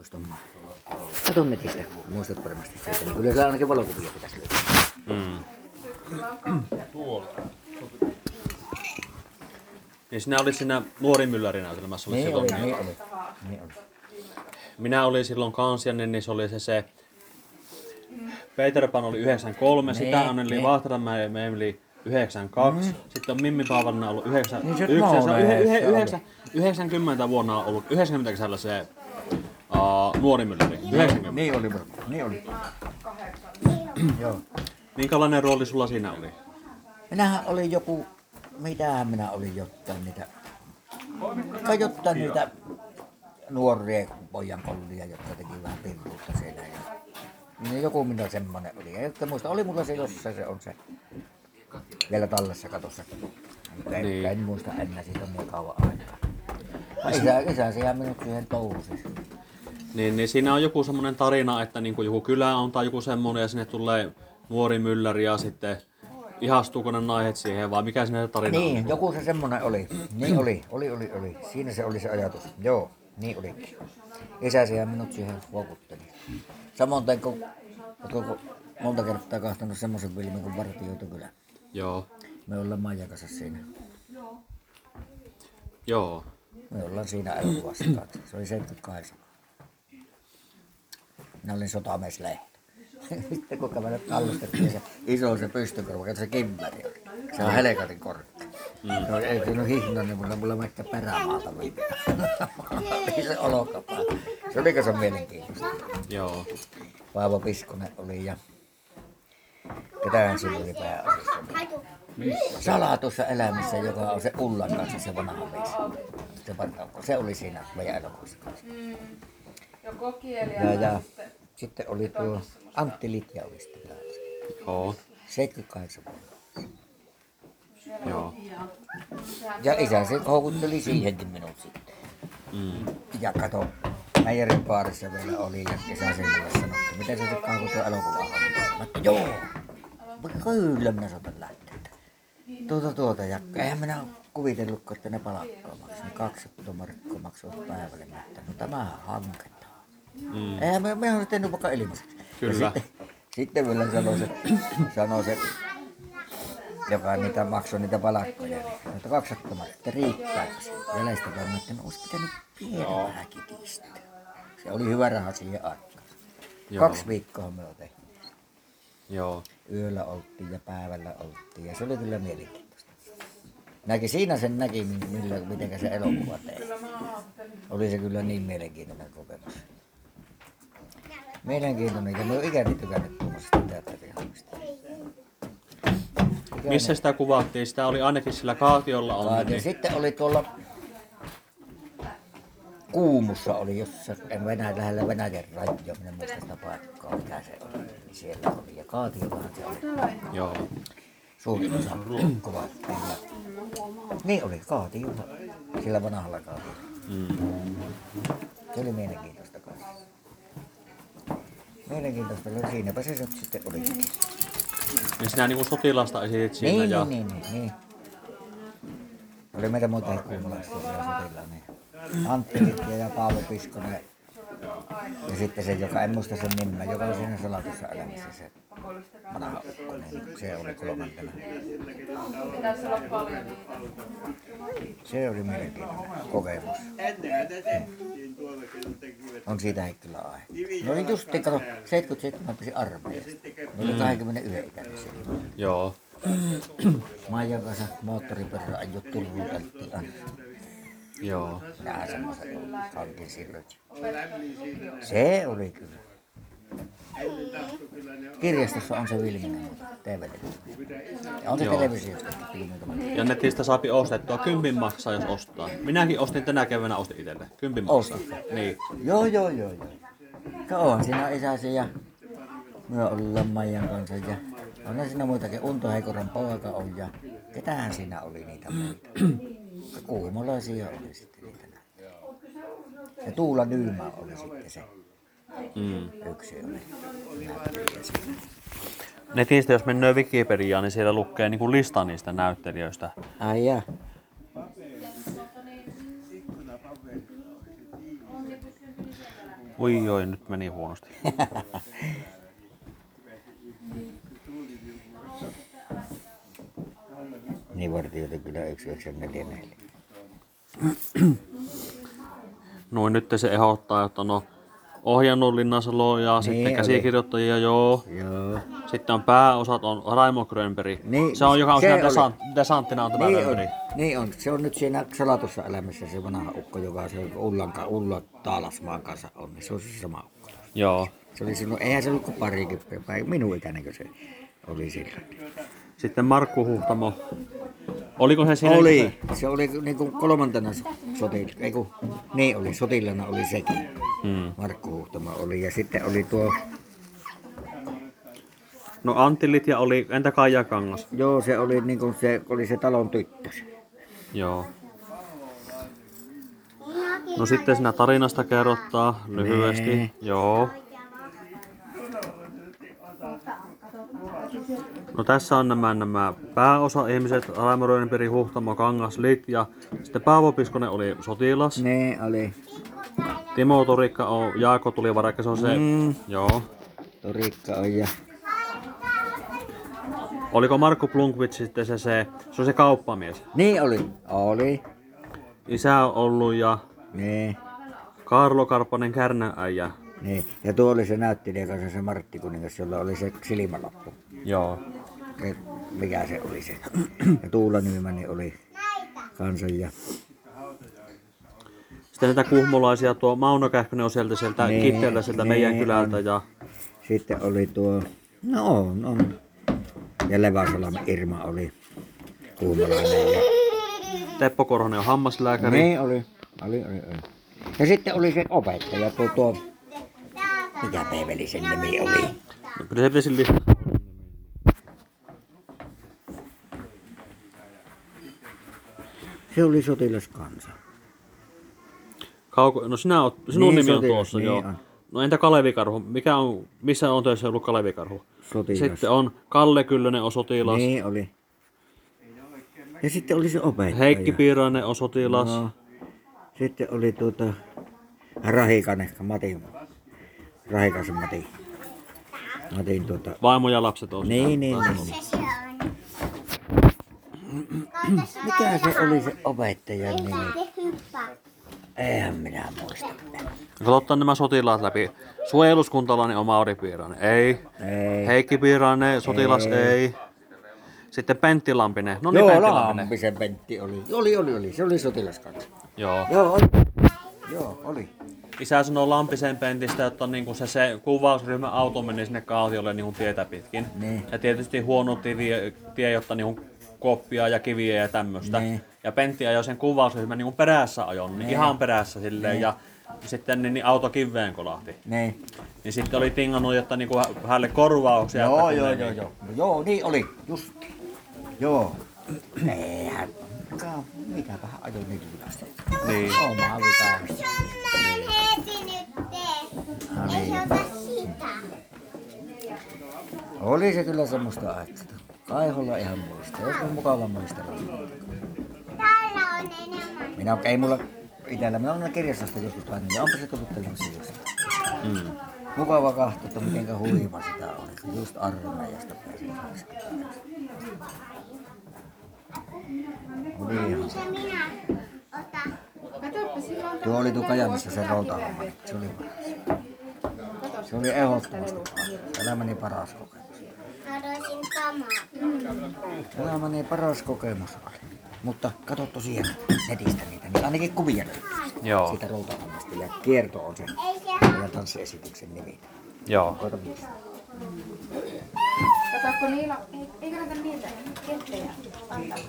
Muistamaan. Kato netistä, muistat varmasti sieltä. Niin kyllä se ainakin valokuvia pitäisi löytää. Tuolla. Niin sinä olit siinä Nuori Mylläri-näytelmässä. Niin oli. Minä olin silloin kans ja niin se oli se Peter Pan oli 93, sitä Anneli Vahtramäe oli 92, sitten on Mimmi Paavanna ollut 90 vuonna ollut 90 kesällä se Nuori Mylläri. 90. Niin oli. Joo. Minkälainen rooli sulla siinä oli? Minähän olin joku, mitähän minä olin jotain niitä nuoria pojankollia, jotka teki vähän pirruutta siellä. Ja joku minä semmonen oli. En muista, oli mulla se jossain se on se vielä tallessa katossa. Niin. En muista enää, siitä on niin kauan aikaa. Isä sehän minut siihen touhusi. Niin siinä on joku semmoinen tarina, että niin kuin joku kylä on tai joku semmoinen ja sinne tulee nuori mylläri ja sitten ihastuuko ne naiset siihen vai mikä siinä tarina on? Niin, joku se semmoinen oli. Niin oli. Siinä se oli se ajatus. Joo, niin olikin. Isä sehän minut siihen huokutteli. Samoin kuin oletko monta kertaa kahtanut semmoisen filmin kuin Vartijoutokylä. Joo. Me ollaan Maijan kanssa siinä. Joo. Me ollaan siinä elokuvassa kanssa. Se oli 78. Minä olin sotamieslehto. Sitten kun kävelet tallustettiin se iso se pystykorva, kato se kimmäri oli. Se on helekatin korkea. Se oli, ei siinä hihna, niin mulla mekkä perämaalta viimeä. Oli se olokapaa. Se oli se mielenkiintoista. Joo. Paavo Piskonen oli ja ketään sillä oli pääosissa. Salatussa elämässä, joka on se Ullan kanssa se vanha mies. Se oli siinä meidän elokuvassa kanssa. Ja sitten oli tuo Antti Litja oli sitten täällä. Joo. 78 vuonna. Joo. Ja isä se houkutteli siihenkin minut sitten. Ja kato, meijerin baarissa vielä oli ja isä sen mulle sanoi, että miten se tekkaa kun tuo elokuva on. Mä että joo, kyllä minä saatan lähteä. Tuota, ja eihän minä kuvitellutkaan, että ne palakkaa maksaa. 200 markkaa maksavat päivälle. Mä että no tämä hanketta. Eihän me olisi tehnyt vaikka ilmaiseksi. Kyllä. Sitten vielä sanoi se, joka niitä maksoi niitä palakkoja, niin, että 200 markkaa riittääkö se? Jäljestä varmaan, että no olisi pitänyt pieni vähän kitistä. Se oli hyvä raha siihen aikaan. 2 viikkoa me on tehty. Joo. Yöllä oltiin ja päivällä oltiin ja se oli kyllä mielenkiintoista. Siinä sen näki, miten se elokuva teki. Oli se kyllä niin mielenkiintoinen kokemus. Mielenkiintoinen ja me on ikäni tykännyt tuollaisesta teatterihommista. Missä sitä kuvattiin? Sitä oli ainakin sillä Kaatiolla on. Ja sitten oli tuolla Kuumussa oli jossain lähellä Venäjän rajoja, minä muista sitä paikkaa, mikä se oli. Niin siellä oli ja Kaatiollahan se oli. Joo. Suurin osa kuvattiin. Niin oli Kaatiolla, sillä vanhalla Kaatiolla. Se oli mielenkiintoista kanssa. Mielenkiintoista oli, siinäpä se sitten olikin. Niin sinä niinku sotilasta esitit siinä Niin. Oli meitä muita kuumalaisia siellä sotilla. Niin. Antti Litja ja Paavo Piskonen. Ja sitten se, joka en muista sen nimeä, joka oli siinä salatussa elämässä, se vanha ukkonen. Se oli kolmantena. Se oli mielenkiintoinen kokemus. On siitä kyllä aihe. No oli justiin, kato, 77 pesi armeijasta. Ne oli 21 ikäinen siellä. Joo. Maijan kanssa moottoripyörä ajoi turruuteltiin aina. Joo. Minähän semmoisen hankin silloin. Se oli kyllä. Kirjastossa on se Vilminen DVD. Ja on se televisiostakin filmi. Ja netistä saapi ostettua. 10 maksaa jos ostaa. Minäkin ostin tänä keväänä itselle. 10 maksaa. Niin. Joo. Onhan siinä isäsi ja me ollaan Maijan kanssa ja on siinä muitakin. Unto Heikoran poika on ja ketähän siinä oli niitä muita. Kuumolaisia oli sitten niitä näitä. Ja Tuula Nyymä oli sitten se. Yksi oli näyttelijä siinä. Netistä jos mennään Wikipediaan, niin siellä lukee niinku lista niistä näyttelijöistä. Ai jaa. Oi, nyt meni huonosti. Niin vartijoita kyllä 1944. Noin nyt se ehdottaa, että no ohjannut Linnasalo ja sitten oli. käsikirjoittajia, joo. Joo. Sitten on pääosat on Raimo Grönberg. Niin, se on joka on se siinä oli. desanttina on tämä Niin Grönberg. on, niin on. Se on nyt siinä salatussa elämässä se vanha ukko, joka se Ulla Taalasmaan kanssa on. Se on se sama ukko. Joo. Se oli silloin, eihän se ollut kuin parikymppiä, minun ikäinen se oli silloin. Sitten Markku Huhtamo. Oliko se siinä? Oli. Se oli niin kuin kolmantena sotilana. Niin oli, sotilana oli sekin. Markku Huhtamo oli. Ja sitten oli tuo... No Antillit ja oli, entä Kaija Kangas? Joo, se oli niin kuin se, oli se talon tyttö. Joo. No sitten siinä tarinasta kerrottaa lyhyesti. Nee. Joo. No tässä on nämä pääosa-ihmiset, Raimo Grönberg, Huhtamo, Kangas, Lit ja sitten Paavo Piskonen oli sotilas. Ne oli. Timo Torikka on, Jaakko tuli varakka, se on se, joo. Torikka on ja... Oliko Markku Plunkvits sitten se on se kauppamies? Niin oli. Oli. Isä on ollut ja Ne. Kaarlo Karppanen Kärnääijä. Niin. Ja tuo oli se näyttelijä kanssa se Martti Kuningas, jolla oli se silmälappu. Joo. Mikä se oli se. Ja Tuula Nymäni oli kansan ja... Sitten näitä kuhmolaisia, tuo Mauno Kähkönen on sieltä Kitteeltä, sieltä meidän kylältä ja... Sitten oli tuo... No on. Ja Levasalmen Irma oli kuumalainen ja... Teppo Korhonen on hammaslääkäri. Niin oli. Ja sitten oli se opettaja, tuo... Mikä Peeveli sen nimi oli? No, kyllä se pitäisi lisätä. Se oli sotilaskansa. No sinun Niin, nimi on sotilas, tuossa, niin joo. on. No entä Kalevi Karhu? Missä on töissä ollut Kalevi Karhu? Sotilas. Sitten on Kalle Kyllönen on sotilas. Niin oli. Ja sitten oli se opettaja. Heikki Piirainen on sotilas. No. Sitten oli Rahikanen, Rahikasen Matin Vaimo ja lapset on Niin. Mikä se oli se opettajan nimi? Eihän minä muista. Katsotaan nämä sotilaat läpi. Suojeluskuntalainen on Mauri Piirainen. Ei. Heikki Piirainen, sotilas ei. Sitten Pentti Lampinen. No niin, Joo, Pentti Lampinen. Lampisen Pentti oli. Oli. Se oli sotilaskansa. Joo. Joo, oli. Isä sanoo Lampisen Pentistä, että on niinku se kuvausryhmä auto meni sinne kaatiolle niinku tietä pitkin. Niin. Ja tietysti huono tie, jotta niinku koppia ja kiviä ja tämmöstä. Niin. Ja Pentti ajoi sen kuvausryhmän niinku perässä ajon, niin ihan perässä silleen. Ja sitten niin auto kiveen kolahti. Niin. Niin sitten oli tingannut, jotta niinku hänelle korvauksia. Joo. Että Joo, niin oli. Just. Joo. Eihän. Mitäpähän ajoin niin hyvästi. Niin. Omaa vikaa. Ei se ota sitä. Oli se kyllä semmoista aikaa. Kaiholla ihan muista. Jos on mukava muistella. Täällä on enemmän. Ei mulla itellä. Minä olen kirjastosta joskus aina. Ja onpa se tullut televisiosta jostain. Mukava kahto, että mitenkä huima sitä oli. Just armeijasta pääsin. Oli ihan. Se minä otan. Tuo oli tuo Kajanissa se routahomma. Se oli paras. Se oli ehdottomasti paras. Elämäni paras kokemus. Haluaisin kamaa. Elämäni paras kokemus oli. Mutta katso tosiaan netistä niitä, niin ainakin kuvia löytyy Joo. siitä routahommasta. Ja kierto on sen Ei se. ja tanssiesityksen nimi. Joo. Koita muistaa. Katsokko niillä, ei kannata niitä kettejä antaa.